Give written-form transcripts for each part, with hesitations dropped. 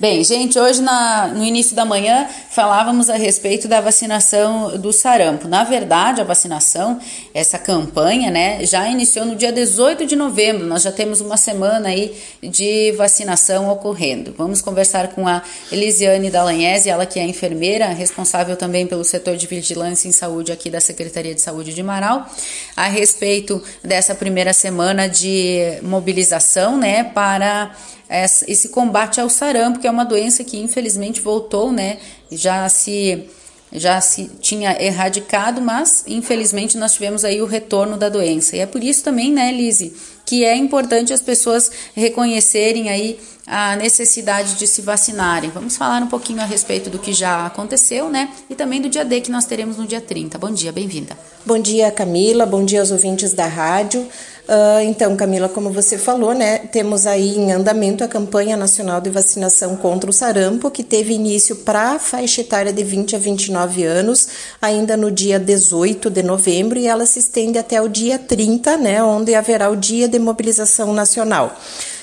Bem, gente, hoje no início da manhã falávamos a respeito da vacinação do sarampo. Na verdade, a vacinação, essa campanha, né, já iniciou no dia 18 de novembro. Nós já temos uma semana aí de vacinação ocorrendo. Vamos conversar com a Elisiane Dallagnese, ela que é enfermeira, responsável também pelo setor de vigilância em saúde aqui da Secretaria de Saúde de Marau, a respeito dessa primeira semana de mobilização, né, para esse combate ao sarampo, que é uma doença que infelizmente voltou, né? Já se tinha erradicado, mas infelizmente nós tivemos aí o retorno da doença. E é por isso também, né, Lise, que é importante as pessoas reconhecerem aí a necessidade de se vacinarem. Vamos falar um pouquinho a respeito do que já aconteceu, né? E também do dia D que nós teremos no dia 30. Bom dia, bem-vinda. Bom dia, Camila. Bom dia aos ouvintes da rádio. Então, Camila, como você falou, né, temos aí em andamento a campanha nacional de vacinação contra o sarampo, que teve início para a faixa etária de 20 a 29 anos, ainda no dia 18 de novembro, e ela se estende até o dia 30, né, onde haverá o dia de mobilização nacional.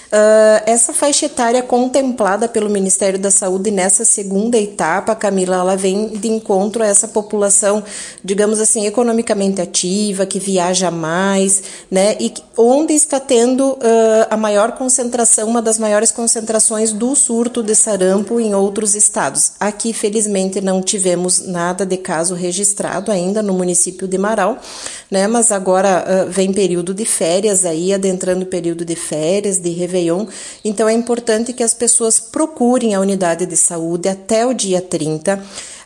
Essa faixa etária contemplada pelo Ministério da Saúde nessa segunda etapa, Camila, ela vem de encontro a essa população, digamos assim, economicamente ativa, que viaja mais, né, e onde está tendo a maior concentração, uma das maiores concentrações do surto de sarampo em outros estados. Aqui, felizmente, não tivemos nada de caso registrado ainda no município de Marau, né, mas agora vem período de férias aí, adentrando o período de férias, de Réveillon. Então, é importante que as pessoas procurem a unidade de saúde até o dia 30.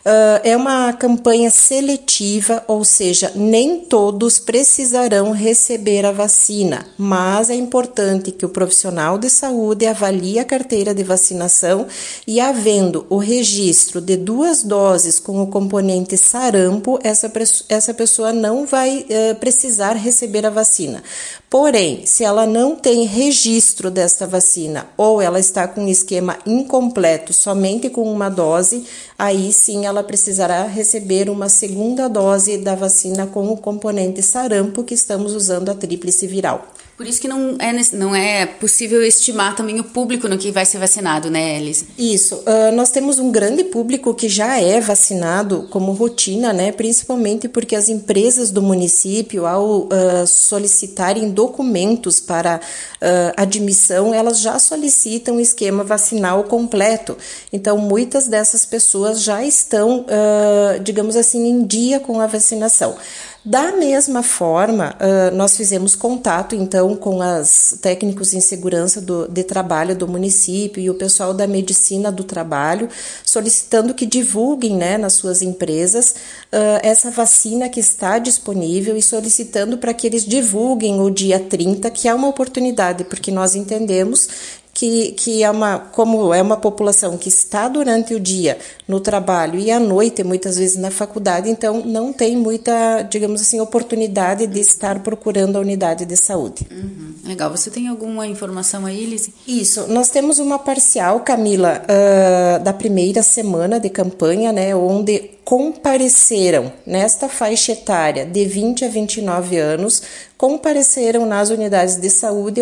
É uma campanha seletiva, ou seja, nem todos precisarão receber a vacina, mas é importante que o profissional de saúde avalie a carteira de vacinação e, havendo o registro de 2 doses com o componente sarampo, essa pessoa não vai precisar receber a vacina. Porém, se ela não tem registro desta vacina ou ela está com um esquema incompleto somente com uma dose, aí sim ela precisará receber uma segunda dose da vacina com o componente sarampo, que estamos usando a tríplice viral. Por isso que não é possível estimar também o público no que vai ser vacinado, né, Elise? Isso. Nós temos um grande público que já é vacinado como rotina, né, principalmente porque as empresas do município, ao solicitarem documentos para admissão, elas já solicitam o esquema vacinal completo. Então, muitas dessas pessoas já estão, digamos assim, em dia com a vacinação. Da mesma forma, nós fizemos contato, então, com os técnicos em segurança de trabalho do município e o pessoal da medicina do trabalho, solicitando que divulguem, né, nas suas empresas essa vacina que está disponível e solicitando para que eles divulguem o dia 30, que é uma oportunidade, porque nós entendemos que como é uma população que está durante o dia no trabalho e à noite, muitas vezes na faculdade, então não tem muita, digamos assim, oportunidade de estar procurando a unidade de saúde. Legal. Você tem alguma informação aí, Lise? Isso. Nós temos uma parcial, Camila, da primeira semana de campanha, né, onde compareceram nesta faixa etária de 20 a 29 anos, compareceram nas unidades de saúde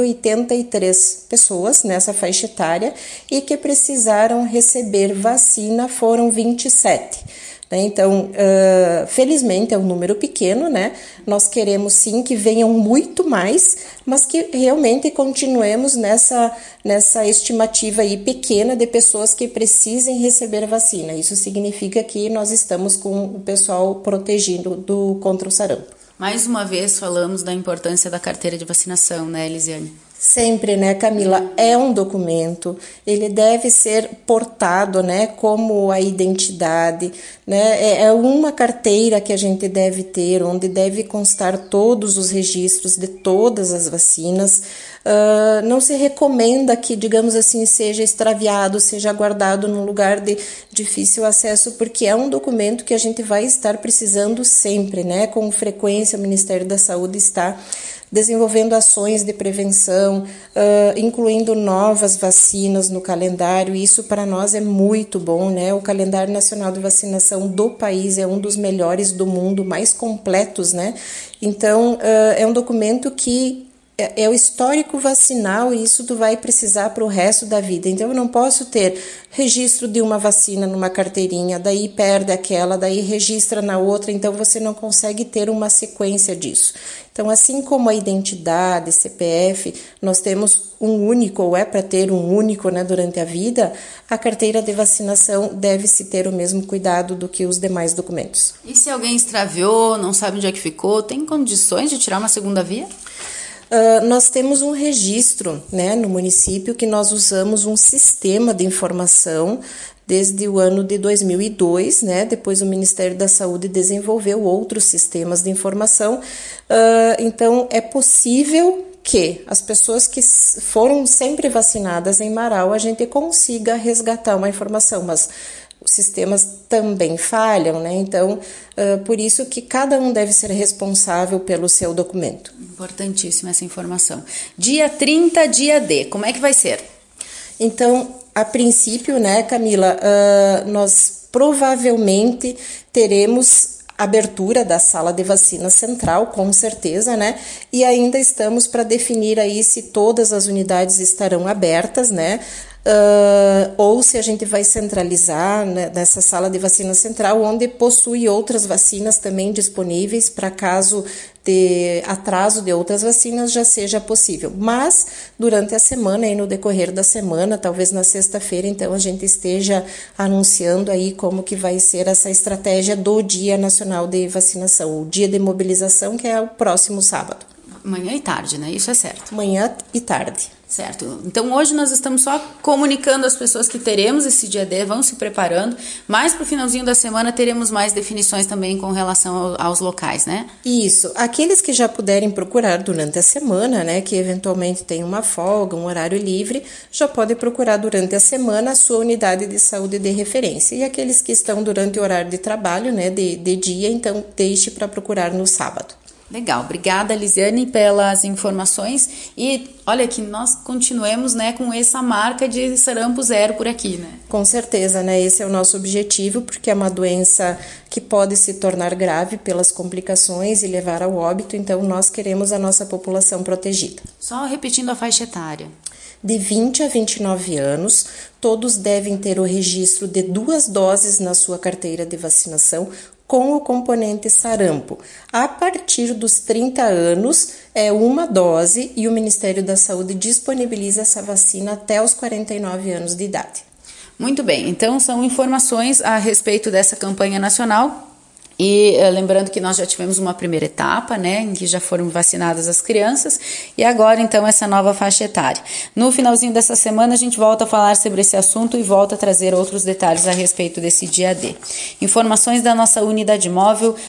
83 pessoas nessa faixa etária e que precisaram receber vacina foram 27. Então, felizmente é um número pequeno, né? Nós queremos sim que venham muito mais, mas que realmente continuemos nessa estimativa aí pequena de pessoas que precisem receber a vacina. Isso significa que nós estamos com o pessoal protegendo contra o sarampo. Mais uma vez falamos da importância da carteira de vacinação, né, Elisiane? Sempre, né, Camila? É um documento, ele deve ser portado, né, como a identidade, né? É uma carteira que a gente deve ter, onde deve constar todos os registros de todas as vacinas. Não se recomenda que, digamos assim, seja extraviado, seja guardado num lugar de difícil acesso, porque é um documento que a gente vai estar precisando sempre, né? Com frequência, o Ministério da Saúde está desenvolvendo ações de prevenção, incluindo novas vacinas no calendário. Isso para nós é muito bom, né? O calendário nacional de vacinação do país é um dos melhores do mundo, mais completos, né? Então, é um documento que é o histórico vacinal e isso tu vai precisar para o resto da vida. Então, eu não posso ter registro de uma vacina numa carteirinha, daí perde aquela, daí registra na outra, então você não consegue ter uma sequência disso. Então, assim como a identidade, CPF, nós temos um único, ou é para ter um único, né, durante a vida, a carteira de vacinação deve-se ter o mesmo cuidado do que os demais documentos. E se alguém extraviou, não sabe onde é que ficou, tem condições de tirar uma segunda via? Nós temos um registro, né, no município que nós usamos um sistema de informação desde o ano de 2002, né, depois o Ministério da Saúde desenvolveu outros sistemas de informação, então é possível que as pessoas que foram sempre vacinadas em Marau, a gente consiga resgatar uma informação, mas os sistemas também falham, né? Então, por isso que cada um deve ser responsável pelo seu documento. Importantíssima essa informação. Dia 30, dia D, como é que vai ser? Então, a princípio, né, Camila, nós provavelmente teremos abertura da sala de vacina central, com certeza, né? E ainda estamos para definir aí se todas as unidades estarão abertas, né? Ou se a gente vai centralizar, né, nessa sala de vacina central, onde possui outras vacinas também disponíveis para caso de atraso de outras vacinas já seja possível. Mas durante a semana e no decorrer da semana, talvez na sexta-feira, então a gente esteja anunciando aí como que vai ser essa estratégia do Dia Nacional de Vacinação, o dia de mobilização, que é o próximo sábado. Manhã e tarde, né? Isso é certo. Manhã e tarde. Certo. Então, hoje nós estamos só comunicando às pessoas que teremos esse dia D, vão se preparando, mas para o finalzinho da semana teremos mais definições também com relação aos locais, né? Isso. Aqueles que já puderem procurar durante a semana, né, que eventualmente tem uma folga, um horário livre, já podem procurar durante a semana a sua unidade de saúde de referência. E aqueles que estão durante o horário de trabalho, né, de dia, então deixe para procurar no sábado. Legal, obrigada Lisiane pelas informações e olha que nós continuemos, né, com essa marca de sarampo zero por aqui, né? Com certeza, né, esse é o nosso objetivo, porque é uma doença que pode se tornar grave pelas complicações e levar ao óbito, então nós queremos a nossa população protegida. Só repetindo a faixa etária. De 20 a 29 anos, todos devem ter o registro de 2 doses na sua carteira de vacinação com o componente sarampo. A partir dos 30 anos, é uma dose e o Ministério da Saúde disponibiliza essa vacina até os 49 anos de idade. Muito bem, então são informações a respeito dessa campanha nacional. E lembrando que nós já tivemos uma primeira etapa, né, em que já foram vacinadas as crianças, e agora então essa nova faixa etária. No finalzinho dessa semana a gente volta a falar sobre esse assunto e volta a trazer outros detalhes a respeito desse dia D. Informações da nossa unidade móvel